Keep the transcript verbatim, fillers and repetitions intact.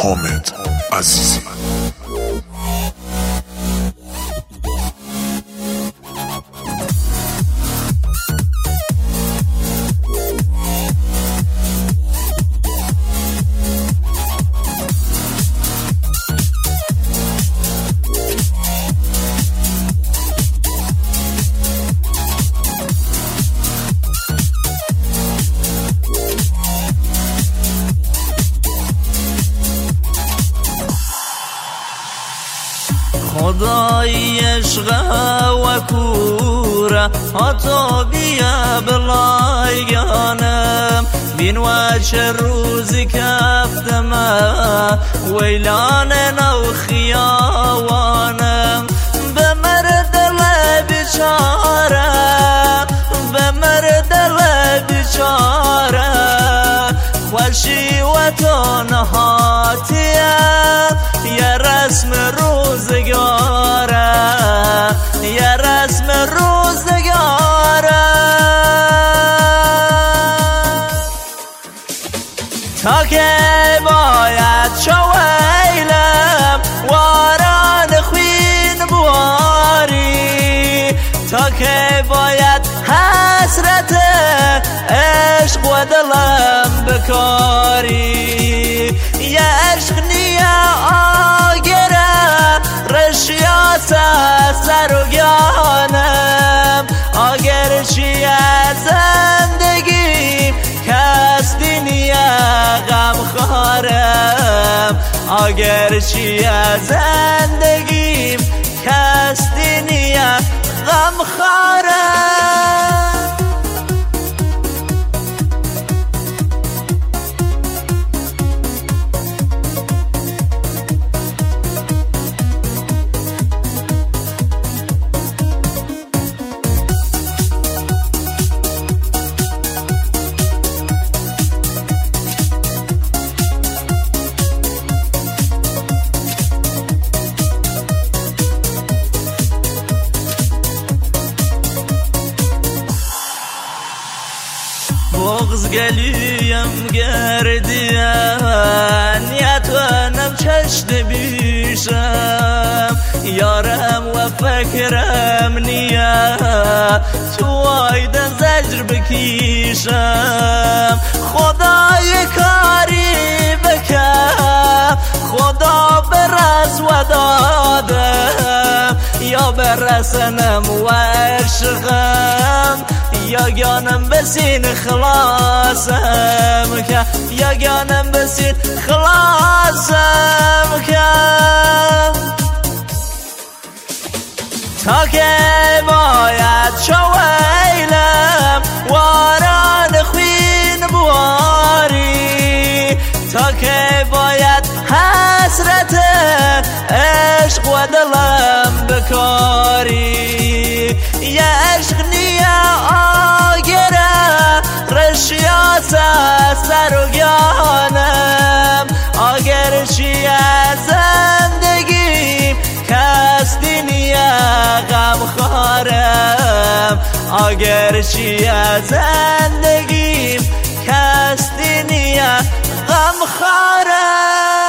حامد عزیزی. خدای عشق و کوره هاتو بیا بلایگانم بین و چه روزی کفتم ویلان نو خیاوانم به مرد بیچاره به مرد بیچاره خوشی و تو نهاتیه یه رسم روزگاره یه رسم روزگاره تا که باید شویلم واران خوین بواری تا که باید حسرت عشق و دلم بکاری یه عشق نیه آگره رشیاسه سر و گانم آگر چیه زندگیم کس دینیه غم خارم آگر چیه زندگیم کس دینیه غم خارم بغز گلیم گردیه نیت و نم چشت بیشم یارم و فکرم نیه تو آیدن زجر بکیشم خدای کاری بکن خدا برس و دادم یا برسنم و عشقم یا گانم بسین خلاصم که یا گانم بسین خلاصم که تا که باید شویلم واران خوین بواری تا که باید حسرت عشق و دلم بکاری یه عشق نیه آگره رشیاسه سر و گانم آگر چیه زندگیم کس دینیه غم خارم آگر چیه زندگیم کس دینیه غم خارم